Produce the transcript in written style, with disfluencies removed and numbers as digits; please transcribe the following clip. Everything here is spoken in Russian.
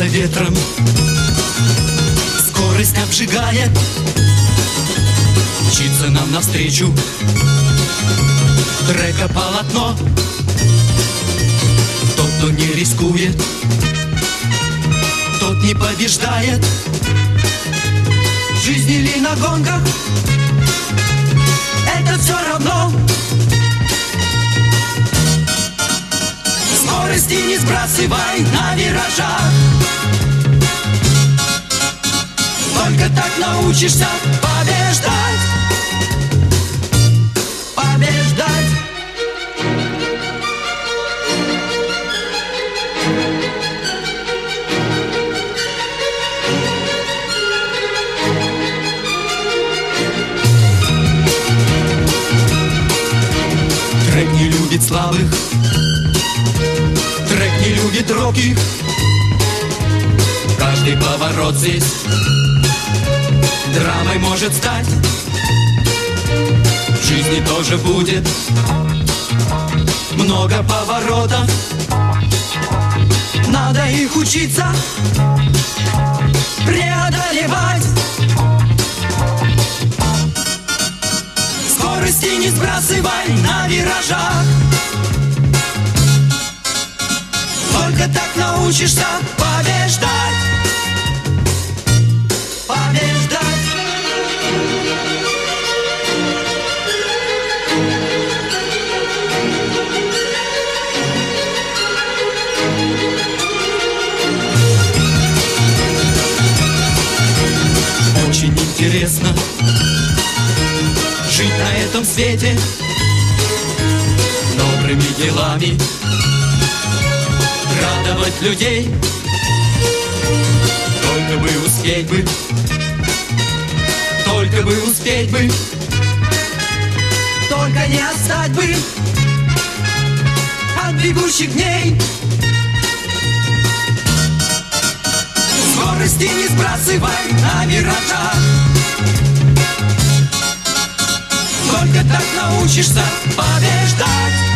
Поднимается ветром, скорость обжигает, мчится нам навстречу трека полотно. Тот, кто не рискует, тот не побеждает. В жизни или на гонках, это все равно. Скорости не сбрасывай на виражах, только так научишься побеждать. Побеждать. Трек не любит слабых, трек не любит робких. Каждый поворот здесь драмой может стать. В жизни тоже будет много поворотов, надо их учиться преодолевать. Скорости не сбрасывай на виражах, только так научишься побеждать. Побеждать. Очень интересно жить на этом свете, добрыми делами радовать людей. Только бы успеть бы, только бы успеть бы, только не отстать бы от бегущих дней. Скорости не сбрасывай на виражах, только так научишься побеждать.